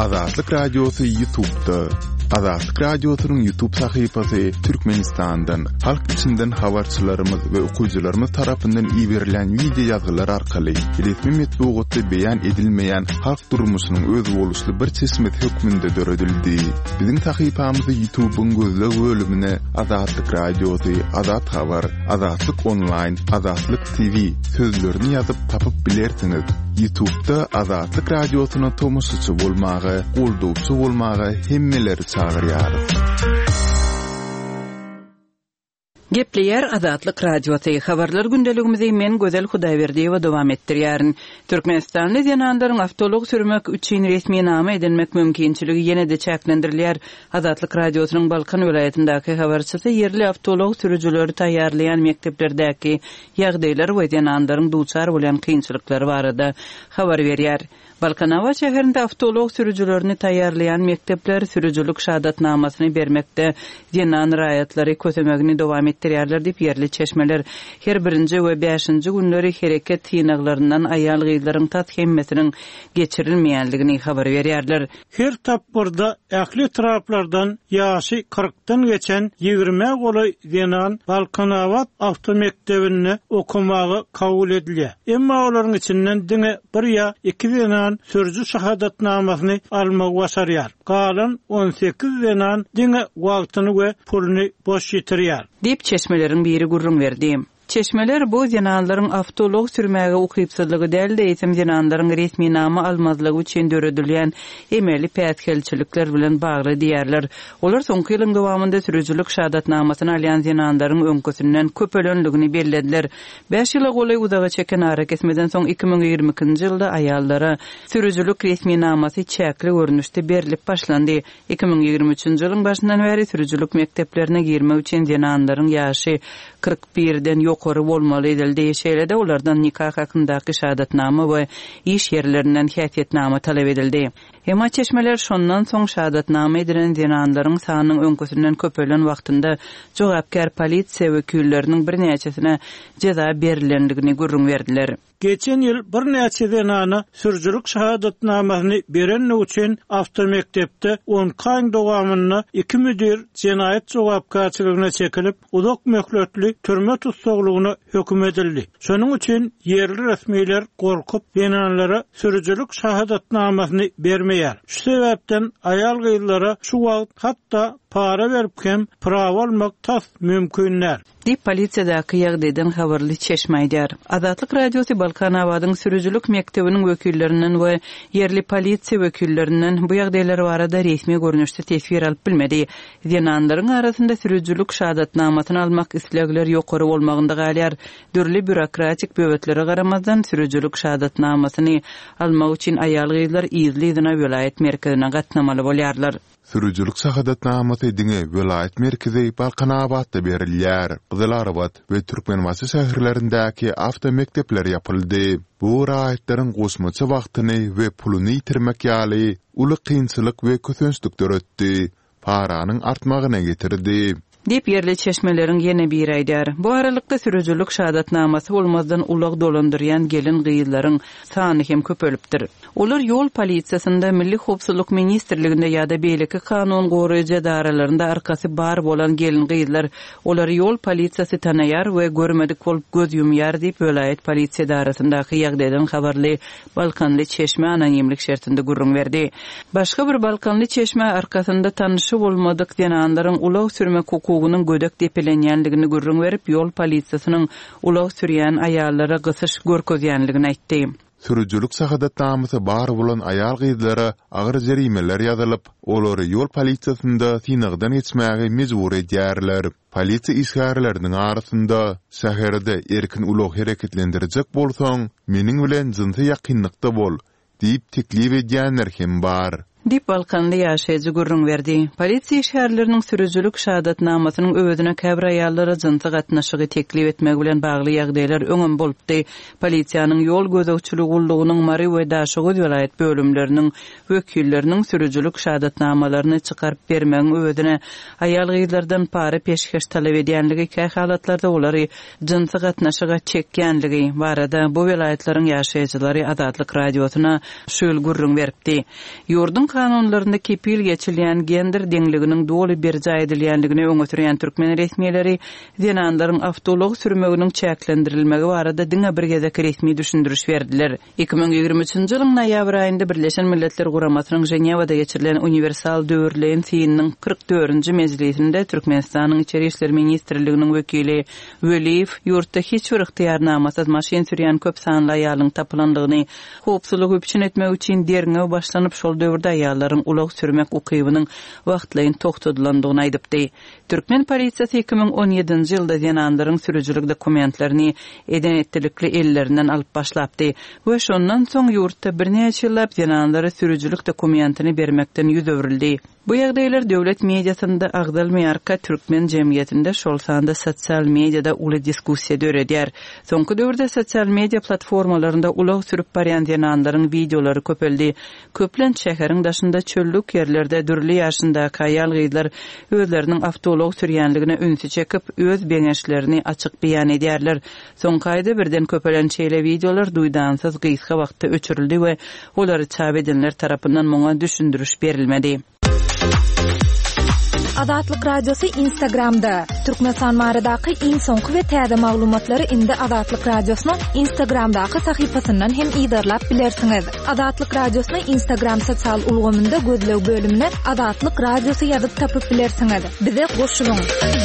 Azatlyk Radiosu YouTube'da. Azatlyk Radiosu'nun YouTube sayfasy Türkmenistan'dan, halk içinden habarçylarymyz we okuyjylarymyz tarapyndan ýiberilen video ýazgylar arkaly resmi metbuatda beýan edilmeýän halk durmuşynyň öz boluşly bir çeşmet hökmünde döredildi. Biziň sayfamyzy YouTube'un gözleg bölümine Azatlyk Radiosu, Azat Habar, Azatlyk Online, Azatlyk TV sözlerini ýazyp tapyp bilersiňiz. YouTube'da Azatlyk Radiosu'na tomusçy bolmagy, goldowçy bolmagy hemmeleri çağırýar. Gepleyer Azatlyk Radiosu habarlar gündeligimizi men Gözel Hudaýberdiýewa dowam etdirýärin. Türkmenistanly ýananlaryň awtolog sürmek üçin resmi nama edilmek mümkinçiligi ýene-de çäklendirilýär. Azatlyk Radiosynyň Balkan welaýatyndaky habarçysy yerli awtolog sürüjüleri taýýarlayan mekteplerdäki ýagdaýlar we ýananlaryň duçar bolan kynçylyklary barada habar berýär. Balkanava şäherinde awtolog sürüjülerini taýýarlayan mektepler sürüjülük şahadatnamasyny bermekde ýanan raýatlary kösemegini dowam etdirýärler diýip yerli çeşmeler her 1-nji we 5-nji günleri hereket tynaglaryndan aýal gyýlaryň tat hemmesiniň geçirilmeýänligini habar berýärler. Her tapburda ähli taraplardan ýaşy 40-dan geçen 20 goly ýanan Balkanava awtomektebini okumagy kabul edilýär. Emma olaryň içinden diňe 1 ýa 2 ýanan sürücü şahadatnamasyny almagy başarýar. Galan 18 ýanan diňe wagtyny we puluny boş ýetirýär. Dip çeşmelerin biri gurrun verdi. Çeşmeler bu ýananlaryň awtolog sürmäge ukypsyzlygy däl de etem ýananlaryň resmi nama almazlygy üçin döredilýän emeli pätkelçilikler bilen bagly diýerler. Olar soňky ýylyň dowamında sürüjülük şahadatnamasyny alýan ýananlaryň öňküsinden köpelenligini bellädiler. 5 ýyla golay uzaga çeken ara kesmeden soň 2022-nji ýylda aýallara sürüjülük resmi namasy çäkli görnüşde berilip başlandy. 2023-nji ýylyň başyndan beri sürüjülük mekteplerine girmek üçin ýananlaryň ýaşy 41-den ýokary bolmaly edildi. Şeýlede olardan nikah hakyndaky şahadatnama we iş ýerlerinden häsiýetnama talap edildi. Emma çeşmeler şondan soň şahadatnama edilen ýananlaryň sanynyň öňküsinden köpelen wagtynda jogapkar polisiýa wekilleriniň bir näçesine jeza berilendigini gurrun berdiler. Geçen ýyl bir näçe ýanana sürüjülük şahadatnamasyny beren üçin awtomektepde 10 kaň dowamyny 2 müdir jenaýat jogapkarçylygyna çekilip uzak möhletli türme tutsaglygyna hökm edildi. Şonuň üçin yerli resmiler gorkup ýananlara sürüjülük şahadatnamasyny bermeýär. Şu sebäpden aýal gyýlara şu wagt hatda para berip hem prawa almak tas mümkinler. Dip polisiýadaky ýagdaýdan habarly çeşme aýdýar. Azatlyk Radiosu Balkanawadyň sürüjülük mektebiniň wekillerinden we yerli polisiýa wekillerinden bu ýagdaýlar barada resmi görnüşde tesbir alyp bilmedi. Ýananlaryň arasynda sürüjülük şahadatnamasyny almak islegler ýokary bolmagynda galýar. Dürli bürokratik böwetlere garamazdan sürüjülük şahadatnamasyny almak üçin aýal gyýlar izli-izina welaýat merkezine gatnamaly bolýarlar. Sürüjülük şahadatnamasy diňe welaýat merkezi Balkanawatda berilýär. Gyzlarabad we Türkmenwasy şäherlerindäki awtomektepler ýapyldy. Bu raýatlaryň goşmaça wagtyny we puluny ýitirmek ýaly uly kynçylyk we kösünçlik döretdi. Paranyň artmagyna getirdi. Dip yerli çeşmelerin ýene bir aýdýar. Bu aralykda sürüjülük şahadatnamasy bolmazdan ulag dolandyrýan gelin gyýylaryň sany hem köpelipdir. Olar ýol polisiýasynda, Milli Howpsuzlyk ministrliginde ýa-da beýleki kanun goraýjy daralarynda arkasy bar bolan gelin gyýylar, olar ýol polisiýasy tanaýar we görmedik bolup göz ýumýar diýip welaýat polisiýa darasyndaky ýagdaýdan habarly Balkanly çeşme anonimlik şertinde gurrun berdi. Başga bir Balkanly çeşme arkasynda tanyşy bolmadyk ýananlaryň ulag sürmek hukugynyň gödek depelenýänligini gurrun berip ýol polisiýasynyň ulag sürýän aýallara gysyş görkezýänligini aýtdy. Sürüjülük şahadatnamasy bar bolan aýal gyýlara agyr jerimeler ýazylyp, olary ýol polisiýasynda synagdan geçmäge mejbur edýärler. Polisiýa işgärleriniň arasynda şäherde erkin ulag hereketlendirjek bolsaň, meniň bilen jynsy ýakynlykda bol diýip teklip edýänler hem bar. Dip Balkanda ýaşaýjy gurrun berdi. Polisiýa şäherleriniň sürüjülük şahadatnamasynyň öwüdüne käbir aýallara jynsa gatnaşygy teklip etmek bilen bagly ýagdaýlar öňem bolupdy. Polisiýanyň ýol gözegçiligi gullugynyň Mary we Daşogy welaýat bölümleriniň wekilleriniň sürüjülük şahadatnamalaryny çykaryp bermegiň öwüdüne aýal gyýlardan para peşkeş talap edýänligi käy halatlarda olary jynsa gatnaşyga çekýänligi barada bu welaýatlaryň ýaşaýjylary Azatlyk Radiosyna şöyle gurrun beripdi. Ýurdun kanunlarında kepil geçilen gender dengliginin dolu bir jaý edilýändigine öňe sürýän türkmen resmiýetleri zenanlaryň awtolog sürmeginiň çäklendirilmegi barada diňe bir gezek resmi düşündürüş berdiler. 2023-nji ýylyň noýabr aýynda Birleşen Milletler Guramasynyň Jenewada geçirilen universal döwürleýän fiýiniň 44-nji mejlisinde Türkmenistanyň içeri işler ministrliginiň wekili Weliýew ýurtda hiç bir ihtiýarnamasyz maşyn sürýän köp sanly aýalyň tapylandygyny howpsuzlyk üçin etmek üçin derňe başlanyp şol döwürde aýallaryň ulak sürmek ukybynyň wagtlaýyn toktadylandygyny aýdypdy. Türkmen polisiýasy 2017-nji ýylda zenanlaryň sürüjülük dokumentlerini eden etdilikli ellerinden alyp başlapdy we şondan soň ýurtda birnäçe ýyllap zenanlary sürüjülük dokumentini bermekden ýüz öwrildi. Bu ýagdaýlar döwlet mediasynda agdal meýarka türkmen jemgyýetinde şol sanda sosial mediada uly diskussiýa döredýär. Soňky döwürde sosial media platformalarynda ulak sürüp barýan zenanlaryň videolary köpeldi. Köplen şäheriň daşynda çöllük ýerlerde dürli ýaşyndaky aýal gyzlar özleriniň awtolog sürýänligine ünsü çekip öz beňeşlerini açyk beýan edýärler. Soňkaýda birden köpelen çeýle videolar duýdansyz gysga wagtda öçürildi we olary çap edenler tarapyndan moňa düşündürüş berilmedi. Azatlyk Radiosu Instagramda. Türkmenistan maradaky iň soňky we täze maglumatlary indi Azatlyk Radiosynyň Instagramdaky sahypasyndan hem ýa-da bilersiňiz. Azatlyk Radiosynyň Instagram sosial ulgamynda gözlew bölümine Azatlyk Radiosu ýazyp tapyp bilersiňiz. Bize goşulyň.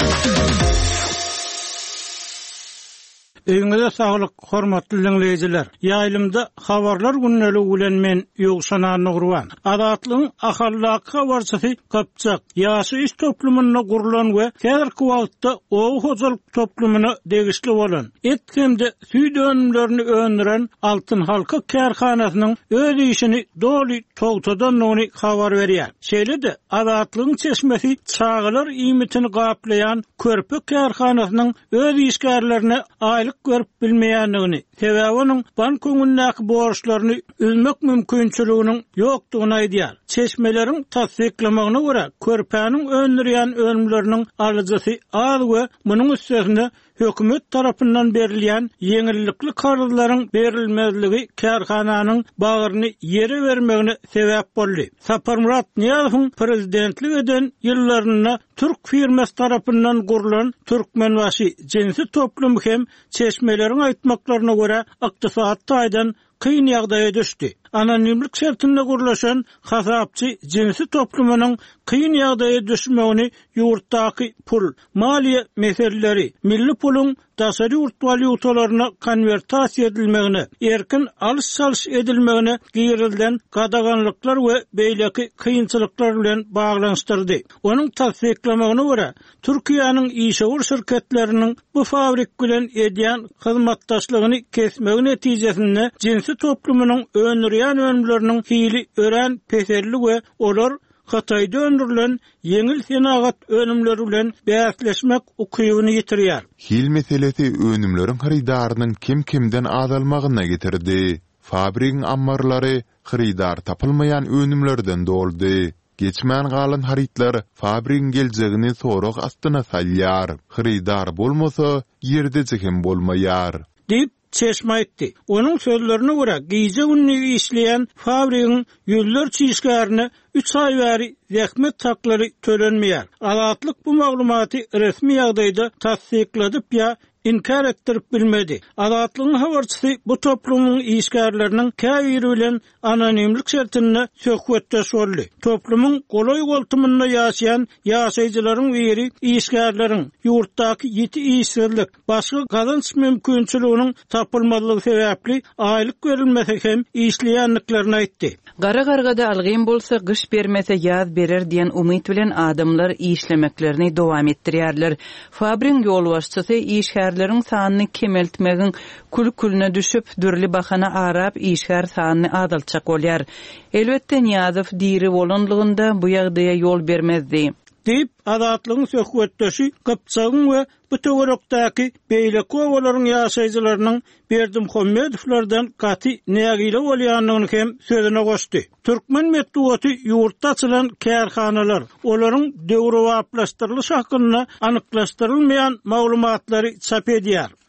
Öňüňizde saglyk, hormatly dinleýijiler. Ýaýlymda habarlar günneli bilen men ýogşanan Nurwan. Azatlygyň ahallak habarçysy Kapçak ýaşy iş toplumyna gurulan we häzirki wagtda o hojalyk toplumyna degişli bolan etkemde süý dönümlerini öndüren Altyn Halka Kärhanasynyň öz işini doly togtadanlygyny habar berýär. Şeýle-de Azatlygyň çeşmesi çağılar iýmitini gaplayan Körpek Kärhanasynyň öz işgärlerine aýlyk görüp bilmeýändigini, sebäbi onuň bank öňündäki borçlaryny üzmek mümkinçiliginiň ýokdugyny aýdýar. Çeşmeleriň tasdiklamagyna görä, körpäniň öndürýän ölümleriniň alyjysy az we munyň üstüne hökümet tarapyndan berilýän yeňillikli kararlaryň berilmezligi kärhananyň bagyryny ýere bermegine sebäp boldy. Saparmurat Niýazowyň prezidentlik eden ýyllaryna Türk firmasy tarapyndan gurulan Türkmenbaşy jinsi toplum hem çeşmeleriň aýtmaklaryna görä ykdysat taýdan kıyın ýagdaýa düşdi. Anonimlik şertinde gurulaşan hasapçı jinsi toplumynyň kıyın ýagdaýa düşmegini ýurtdaky pul, maliýe meseleleri, milli pulun daşary ýurt valyutalaryna konvertasiýa edilmegine, erkin alış-salış edilmegine giýirilden gadaganlyklar we beýleki kıyınçylyklar bilen baglanyşdyrdy. Onuň tasdiklamagyna görä, Türkiýanyň işäwür şirketleriniň bu fabrik bilen edýän hyzmatdaşlygyny kesmegi netijesinde jinsi toplumynyň öňürýän ölümleriniň hili ören peserli we olar Hatayda öndürülen yeňil senagat ölümleri bilen bäsleşmek ukybyny ýitirýär. Hil meselesi önümlerin haridarynyň kim-kimden azalmagyna getirdi. Fabrikiň ammarlary haridar tapylmayan önümlerden doldy. Geçmän galan haritlar fabrikiň geljegini soraq astyna salýar. Haridar bolmasa ýerde jehem bolmaýar. Dip çeşme etdi. Onun sözlerine göre giyce günlüğü işleyen fabrikin yüzler çişgarını 3 ay beri zahmet hakları tölenmeyer. Azatlyk bu maglumaty resmi ýagdaýda tasdikladyp ya inkar ettirip bilmedi. Azatlygyň habarçysy bu toplumun işgärleriniň käbiri bilen anonimlik şertine söhbetdeş boldy. Toplumun golay goltumunda ýaşayan ýaşaýjylaryň biri işgärleriň ýurtdaky ýeti işsizlik, başga gazanç mümkinçiliginiň tapylmalygy sebäpli aýlyk berilmese hem işleýänliklerini aýtdy. Gara gargada algyn bolsa gyş bermese ýaz berer diýen umyt bilen adamlar işlemeklerini dowam etdirýärler. Fabrikiň ýolbaşçysy işgärleriň sanyny kemeltmegiň kül-külüne düşüp dürli bahana arap işgär sanyny azaltjak bolýar. Elbetde Niýazow diri bolanlygynda bu ýagdaýa ýol bermezdi. Dip Azatlygyň söhbetdeşi Kapçagyň we bu töwerekdäki beýleki owalaryň ýaşaýjylarynyň Berdimuhammedowlardan gaty nägile bolýanyny hem sözüne goşdy. Türkmen medeniýeti ýurtda açylan kärhanalar, olaryň döwrewaplaşdyrylyş hakyna anyklaşdyrylmayan maglumatlary çap edýär.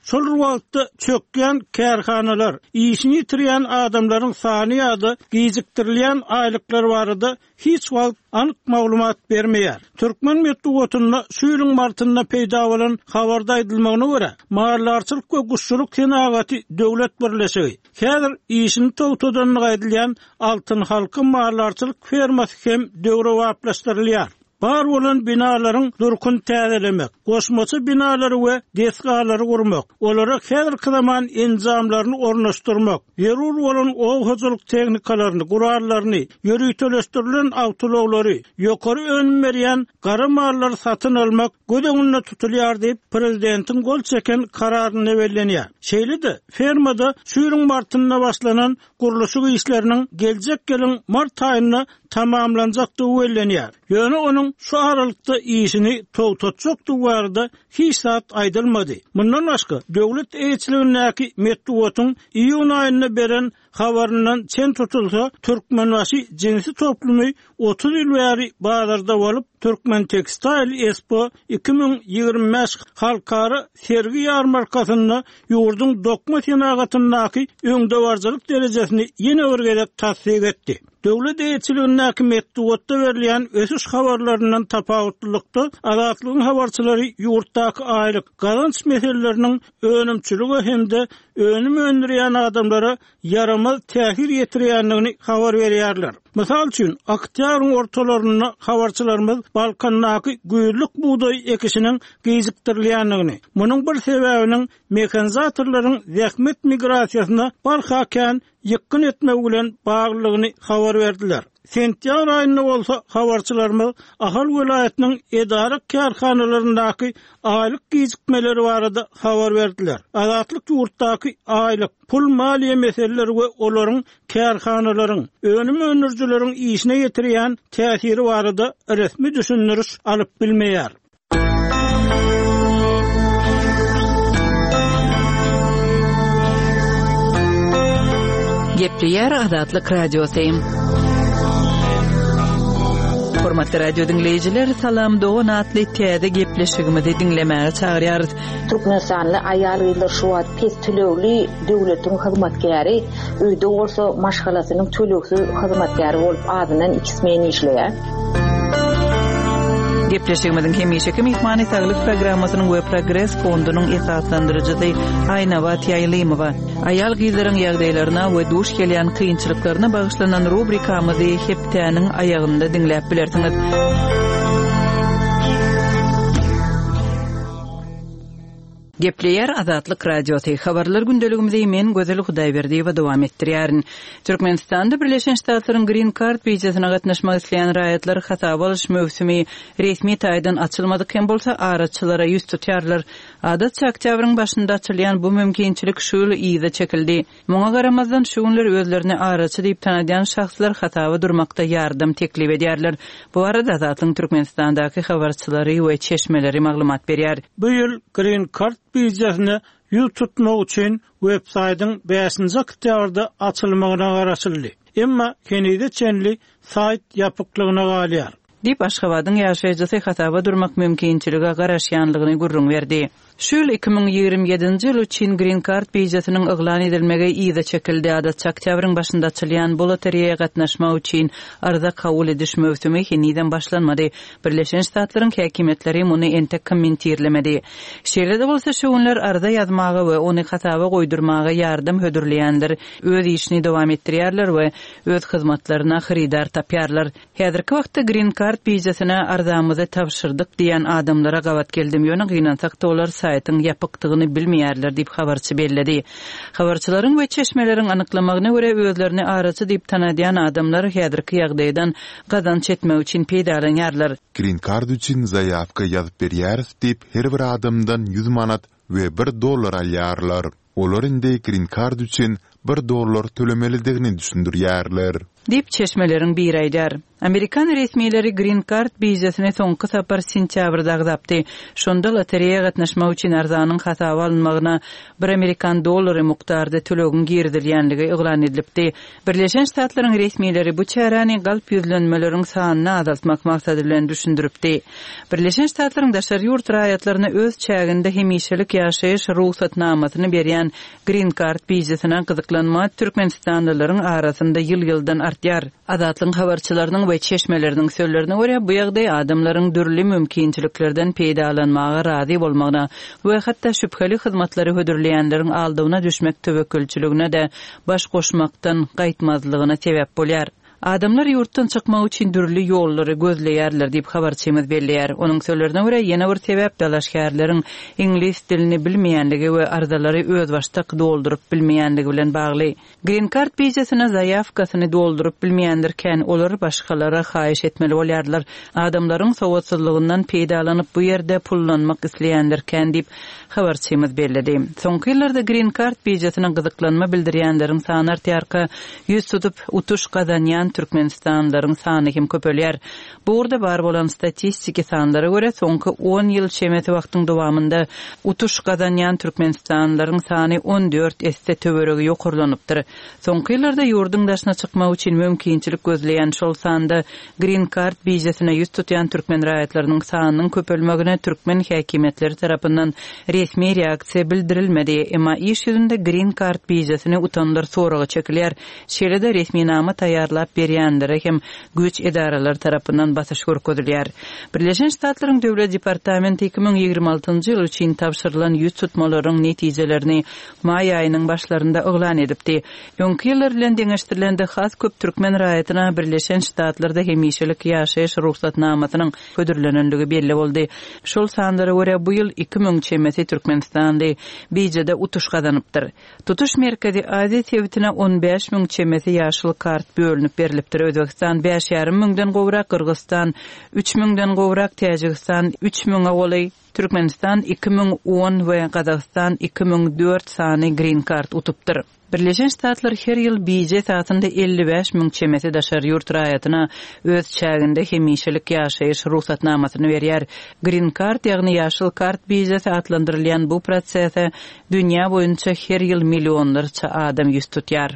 şol wagtda çökýän kärhanalar, işini ýitirýän adamlaryň sany ýa-da gijikdirilýän aýlyklar barada hiç wagt anyk maglumat bermeýär. Türkmen medeniýetinde şuýlyň martynda peýda bolan habarda aýdylmagyna görä, mahallarçylyk we guşçuluk tenagaty döwlet birleşigi häzir işini togtadanlygy aýdylýan Altyn halky mahallarçylyk fermasy hem döwre waplaşdyrylýar. Bar bolan binalaryň durkun täzelemek, goşmaçy binalary we desgalary gurmak, olara häzirki zaman enjamlaryny ornaşdyrmak, ýerul bolan owhaçylyk tehnikalaryny, gurarlaryny, ýörüýteleşdirilen awtolawlary, ýokary önüm berýän gara mallar satyn almak gödeňinde tutulýar diýip prezidentiň gol çeken kararyny bellenýär. Şeýle-de fermada şuýryň martynda başlanan gurulşy işleriniň geljek gelen mart aýyna tamamlanjakdygy bellenýär. Ýöne onuň şu aralykda işini togtatjakdygy barada hiç zat aýdylmady. Mundan başga döwlet eýçiligindäki medeniýetiň iýun aýyna beren habaryndan çen tutulsa Türkmenbaşy jinsi toplumy 30 ýyl bäri bazarda bolup Türkmen Tekstil Expo 2025 halkara sergi ýarmarkasynda ýurdun dokma tenagatyndaki öňdewarjylyk derejesini ýene örgedip tasdik etdi. Döwlet eýçiligindäki medeniýetde berilýän ösüş habarlaryndan tapawutlykda azatlygyň habarçylary ýurtdaky aýlyk gazanç meseleleriniň önümçüligi hemde önüm öndürýän adamlara yaramaz täsir ýetirýändigini habar berýärler. Mysal üçin, oktýabryň ortalaryna habarçylarymyz Balkandaky güýlük buğday ekişiniň gijikdirilýändigini, munyň bir sebäbiniň mekanizatorlaryň zähmet migrasiýasyna barhakan ýykyn etmek bilen baglygyny habar berdiler. Sentýabr aýynda bolsa habarçylarymyz Ahal welaýatynyň edara kärhanalaryndaky aýlyk gijikmeleri barada habar berdiler. Azatlyk ýurtdaky aýlyk pul maliýe meseleleri we olaryň kärhanalaryň, önüm öndürjüleriň işine ýetirýän täsiri barada resmi düşündiriş alyp bilmeýär. Gepleýär Azatlyk radiosy. Hormatly radio dinleyijiler, salam dogan atly täze gepleşigimizi dinlemäge çagyrýarys. Türkmenistanyň aýal ýyllar şu wagt pes tölewli döwletiň hyzmatkäri, öýde bolsa maşgalasynyň tölewsiz hyzmatkäri bolup adynan 2 men işleýär. Gepleşigimizin hemişeki mehmany saglyk programmasynyň we Progress fondunyň esaslandyrjysy Aýnawat Ýaýlymowa. Aýal gyzlaryň ýagdaýlaryna we duş gelýän kynçylyklaryna bagyşlanan rubrikamyzy hepdäniň aýagynda dinläp bilersiňiz. Gepleýär Azatlyk radiosy. Habarlar gündeligimizi men Gözel Hudaýberdiýewa dowam etdirýärin. Türkmenistanda Birleşen Ştatlaryň Green Card wizasyna gatnaşmak isleýän raýatlar hasaba alyş mövsümi resmi taýdan açylmadyk hem bolsa araçylara ýüz tutýarlar. Adatça oktýabryň başynda açylýan bu mümkinçilik şu ýyl ýyda çekildi. Muňa garamazdan şu günler özlerini araçy diýip tanadýan şahslar hasaba durmakda ýardym teklip edýärler. Bu arada Azatlyň Türkmenistandaky habarçylary we çeşmeleri maglumat berýär. Bu ýyl Green Card wizasyny ýyl tutmak üçin websaýtyň 5-nji oktýabrda açylmagyna garaşyldy. Emma kenide çenli saýt ýapyklygyna galýar. Dip Aşgabatyň ýaşaýjysy hasaba durmak mümkinçiligi garaşýanlygyny gurrun berdi. Şu ýyl 2027-nji ýyl üçin Green Card wizasynyň yglan edilmegi ýyda çekildi. Adatça oktýabryň başynda açylýan bu loteriýaga gatnaşmak üçin arza kabul ediş mövsümi heniden başlanmady. Birleşen Ştatlaryň häkimetleri muny entek kommentirlemedi. Şeýle-de bolsa şu günler arza ýazmagy we ony hasaba goýdurmagy ýardym hödürleýänler öz işini dowam etdirýärler we öz hyzmatlaryna xaridar tapýarlar. Häzirki wagtda Green Card wizasyna arzamyzy tapşyrdyk diýen adamlara gawat geldim. Ýöne gynansak da olar saýtyň ýapykdygyny bilmeýärler diýip habarçy bellädi. Habarçylaryň we çeşmeleriň anyklamagyna görä özlerini araçy diýip tanadýan adamlar häzirki ýagdaýdan gazanç etmek üçin peýdalanýarlar. Green Card üçin zaýawka ýazyp berýäris diýip her bir adamdan 100 manat we $1 alýarlar. Olar indi Green Card üçin $1 tölemelidigini düşündirýärler. Dip çeşmeleriň bir aýdar. Amerikan resmiýetleri Green Card bizesine soňky sapar sentýabrda gapdy. Şonda lotereýa gatnaşmak üçin arzanyň hasaby alınmagyna 1 Amerikan dollary mukdarda tölegin girdilýänligi eglan edilipdi. Birleşen Ştatlaryň resmiýetleri bu çärany galp ýüzlenmeleriň sanyny azaltmak maksady bilen düşündiripdi. Birleşen Ştatlaryň daşary ýurt raýatlaryna öz çäginde hemişelik ýaşaýyş ruhsatnamasyny berýän Green Card bizesine gyzyklanma Türkmenistanlylaryň arasynda ýyl-ýyldan artýar. Adatlyň habarçylarynyň we çeşmeleriniň sözlerine görä bu ýagdaý adamlaryň dürli mümkinçiliklerden peýdalanmaga razy bolmagyna we hatda şüpheli hyzmatlary hödürleýänleriň aldygyna düşmek töwekkülçiligine de baş goşmakdan gaýtmazlygyna sebäp bolýar. Adamlar yurtdan çykmak üçin dürli ýollary gözleýärler diýip habarçymyz belleýär. Onuň sözlerine görä ýene bir sebäp dalaşkärleriň ingliz dilini bilmeýänligi we arzalary öz başda doldurup bilmeýänligi bilen bagly. Green Card bizesine zaýafkasyny doldurup bilmeýändirken olar başgalara haýyş etmeli bolýarlar. Adamlaryň sowatsyzlygyndan peýdalanyp bu ýerde pullanmak isleýändirken diýip habarçymyz belledi. Soňky ýyllarda Green Card bizesine gyzyklanma bildirýänleriň sany artýarka, ýüz tutup utuş gazanýan Türkmenistanlylaryň sany hem köpelýär. Bu urda bar bolan statistiki sanlara görä soňky 10 ýyl çemeti wagtyň dowamında utuş gazanýan Türkmenistanlylaryň sany 14 esse töweregi ýokurlanypdyr. Soňky ýyllarda ýurdun daşyna çykmak üçin mümkinçilik gözleýän şol sanda Green Card bizesine ýüz tutýan türkmen raýatlarynyň sanynyň köpelmegine türkmen häkimetleri tarapyndan resmi reaksiýa bildirilmedi. Emma iş ýüzünde Green Card bizesine utanlar soragy çekilýär. Şeýle-de resmi nama taýýarlap berýänlere hem güç edaralar tarapyndan basyş görkezilýär. Birleşen Ştatlaryň Döwlet Departamenti 2026-njy ýyl üçin tapşyrylan ýüz tutmalaryň netijelerini may aýynyň başlarında eglan edipdi. Öňki ýyllar bilen deňeşdirilende has köp türkmen raýatyna Birleşen Ştatlarda hemişelik ýaşaýyş ruhsatnamasynyň hödürlenenligi belli boldy. Şol sanlara görä bu ýyl 2000 çemeti Türkmenistandy bizede utuş gazanypdyr. Tutuş merkezi Aziýa tewitine 15.000 çemeti ýaşyl kart bölünip berilipdir. Özbekistan 5,5 müňden gowrak, Kyrgyzstan 3 müňden gowrak, Täjikistan 3 müňe goly, Türkmenistan 2010 we Kazakystan 2004 sany Green Card utupdyr. Birleşen Ştatlar her ýyl bize satynda 55.000 çemeti daşary ýurt raýatyna öz çäginde hemişelik ýaşaýyş ruhsatnamasyny berýär. Green Card ýagny ýaşyl kart bizesi adlandyrylýan bu prosese dünýä boýunça her ýyl millionlarça adam ýüz tutýar.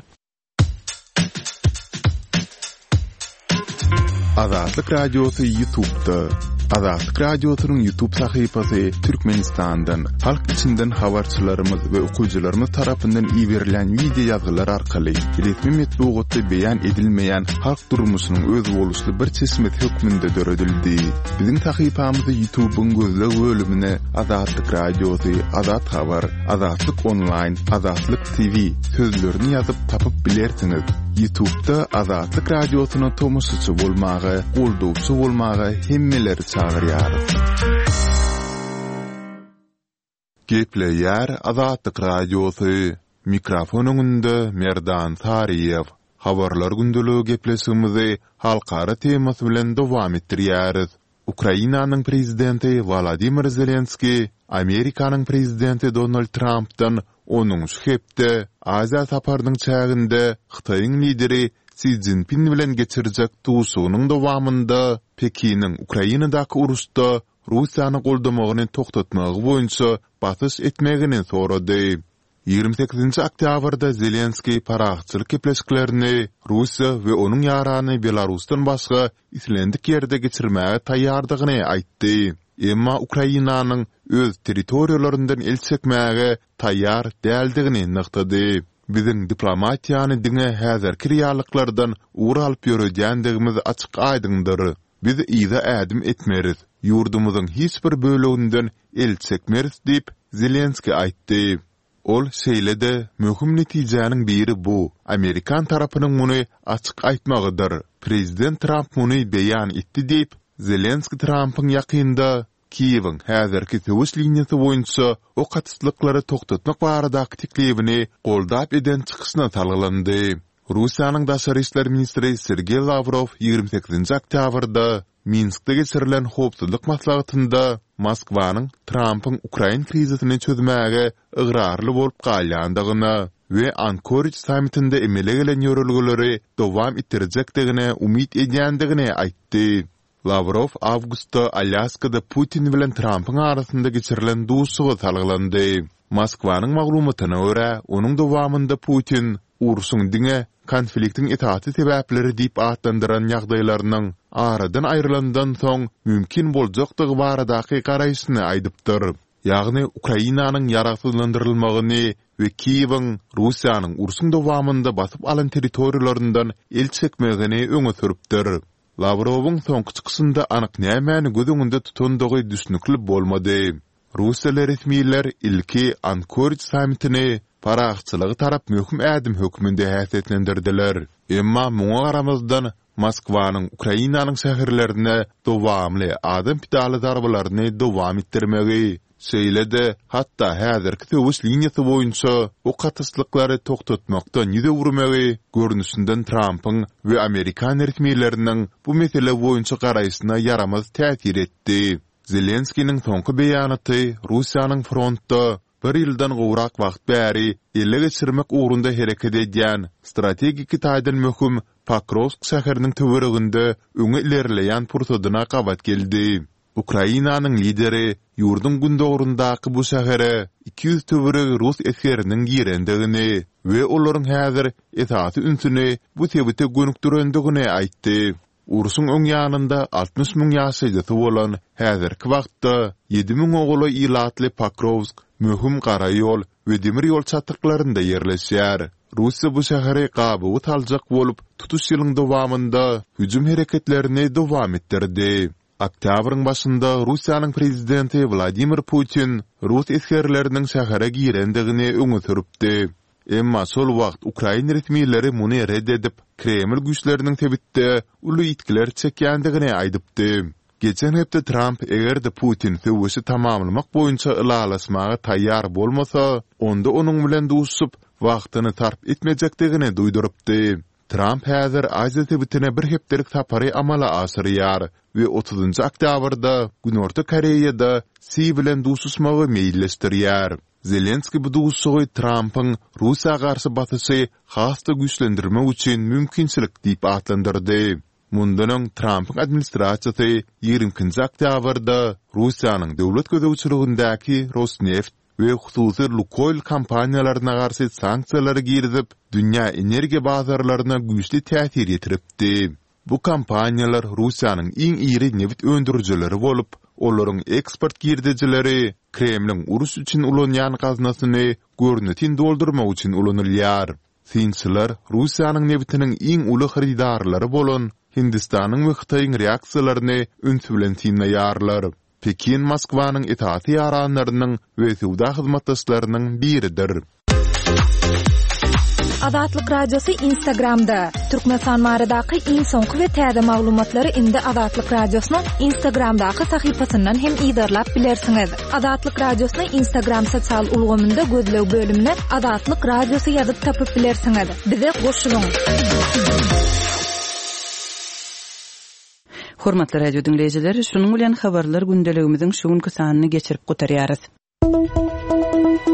Azatlyk Radiosu YouTube'da. Azatlyk Radiosunyň YouTube sahypasy Türkmenistandan, halk içinden habarçylarymyz we okuwçylarymyz tarapyndan iýerilen video ýazgylar arkaly resmi metbuatda beýan edilmeýän halk durmuşynyň öz boluşly bir çeşmet hökmünde döredildi. Biziň sahypamyzy YouTube'un gözleg bölümine Azatlyk Radiosu, Azat Habar, Azatlyk Online, Azatlyk TV sözlerini ýazyp tapyp bilersiňiz. YouTube'da Azatlyk Radiosuny tomoşaçy bolmagy, goldowçy bolmagy hemmeleri çağırýar. Gepleýär Azatlyk Radiosu. Mikrofon öňünde Merdan Tariýew. Habarlar gündeligi gepleşigimizi halkara temasy bilen dowam etdirýäris. Ukrainanyň prezidenti Volodymyr Zelenski, Amerikanyň prezidenti Donald Trumpdan onuň şehpde Aziýa saparynyň çäginde Hytaýyň lideri Xi Jinping bilen geçirjek duşugynyň dowamında Pekiniň Ukrainadaky uruşda Russiýany goldamagyny toktatmagy boýunça batyş etmegini sorady. 28 oktýabrda Zelenski paraxçylyk gepleşiklerini Russiýa we onuň ýarany Belarusdan başga islendik ýerde geçirmäge taýýardygyny aýtdy. Emma Ukrainanyň öz territoriýalaryndan el çekmäge taýýar däldigini nyktady. Biziň diplomatiýany diňe häzirki realyklardan ugur alyp ýörejändigimiz açyk aýdyndyr. Biz ýa ädim etmeriz. Ýurdumyzyň hiç bir böleginden el çekmeriz diýip Zelenski aýtdy. Ol şeýle-de möhüm netijäniň biri bu. Amerikan tarapynyň muny açyk aýtmagydyr. Prezident Trump muny beýan etdi diýip Zelenski Trumpyň ýakynda Kiýewiň häzirki töwüş liniýasy boýunça o gatyşlyklary toktatmak baradaky teklibini goldap eden çykyşyna talgylandy. Russiýanyň daşary işler ministri Sergey Lavrov 28 oktýabrda Minskde geçirilen hopsuzlyk maslahatynda Moskwanyň Trumpyň Ukraina krizisini çözmäge ıgrarly bolup galýandygyny we Anchorage sammitinde emele gelen yorulguları dowam ettirecekdigine umid edýändigine aýtdy. Lavrov Awgustda Alyaskada Putin bilen Trump'ın arasında geçirilen duşsugy talgylandy. Moskwanyň maglumatyna görä, onuň dowamında Putin ursuň diňe konfliktiň etaty sebäpleri diýip atlandyran ýagdaýlarynyň aradan aýrylandan soň mümkin boljakdygy baradaky garaýşyny aýdypdyr. Ýagny Ukrainanyň ýaragylandyrylmagyny we Kiýewiň Russiýanyň ursuň dowamında basyp alan territoriýalaryndan el çekmegini öňe sürüpdir. Lavrowyň soňky çykysynda anyk nämäni gözüňünde tutandygy düşnükli bolmady. Russiýa resmiýetler ilki Anchorage sammitini paraçylygy tarap möhüm ädim hökmünde häsiýetlendirdiler. Emma muňa garamazdan Moskwanyň Ukrainanyň şäherlerine dowamly adam pidaly darbalaryny dowam etdirmegi söýledi. Hatda häzirki töwüş liniýasy boýunça o katyslyklary toktatmakdan ýüze urmegi görnüşinden Trump'yň we Amerikan resmiýetleriniň bu mesele boýunça garaýysyna yaramaz täsir etdi. Zelenskiň soňky beýanaty Russiýanyň frontda bir ýyldan gowrak wagt bäri ele geçirmek ugrunda hereket edýän strategik taýdan möhüm Pakrovsk şäheriniň töwereginde öňe ilerleýän pursadyna gabat geldi. Ukrainanyň lideri ýurdun gündogrundaky bu şähere 200 töwereg Rus eskeriniň girendigini we olaryň häzir etaty ünsüni bu sebäpde gönükdirendigini aýtdy. Ursuň öň ýanynda 60 000 ýaşaýjy bolan häzirki wagtda 7 000 oğly ilatly Pakrovsk möhüm gara ýol we demir ýol çatyrklarynda ýerleşýär. Russiýa bu şäheri gabugy taljak bolup tutuş ýylyň dowamında hüjüm hereketlerini dowam etdirdi. Oktýabryň başynda Russiýanyň prezidenti Vladimir Putin Rus eskerleriniň şähere girendigini öňe sürüpdi. Emma sol wagt Ukraina resmiýetleri muny reddedip Kreml güýçleriniň tebitde uly itkiler çekýändigini aýdypdy. Geçen hepde Trump egerde Putin töwüşi tamamlamak boýunça ilalaşmaga taýýar bolmasa, onda onuň bilen duşup wagtyny tarp etmejekdigini duýdurypdy. Trump häzir Aziýa tebitine bir hepdelik sapary amala asyrýar we 30-njy oktýabrda Günorta Koreýada Si bilen duşuşmagy meýilleşdirýär. Zelenski bu duşugy Trump'yň Russiýa garşy batysy hasda güýçlendirmek üçin mümkinçilik diýip atlandyrdy. Mundan Trump'yň administrasiýasy 20-nji oktýabrda Russiýanyň döwlet gözegçiligindäki Rosneft we hususy Lukoil kompaniýalaryna garşy sanksiýalary girizip, dünýä energiýa bazarlaryna güýçli täsir ýetiripdi. Bu kompaniýalar Russiýanyň iň iri neft öndürüjileri bolup, olaryň eksport girdijileri Kremliň urus üçin ulanýan gaznasyny görnütin doldurmak üçin ulanylýar. Sinçiler Russiýanyň neftiniň iň uly haridarlary bolan Hindistanyň we Xitaýyň reaksiýalaryny öňsü bilen tinleýärler. Pekin Moskwanyň etaty ýaranlarynyň we sowda hyzmatdaşlarynyň biridir. Azatlyk radiosu Instagramda. Türkmenistan maradaky iň soňky we täze maglumatlary indi Azatlyk radiosynyň Instagramdaky sahypasyndan hem ýydarlap bilersiňiz. Azatlyk radiosynyň Instagram sosial ulgamynda gözlew bölümine Azatlyk radiosu ýazyp tapyp bilersiňiz. Bize goşulyň. Hormatly radio dinleýijiler, şunuň bilen habarlar gündeligimiziň şu günkü sanyny geçirip gotarýarys.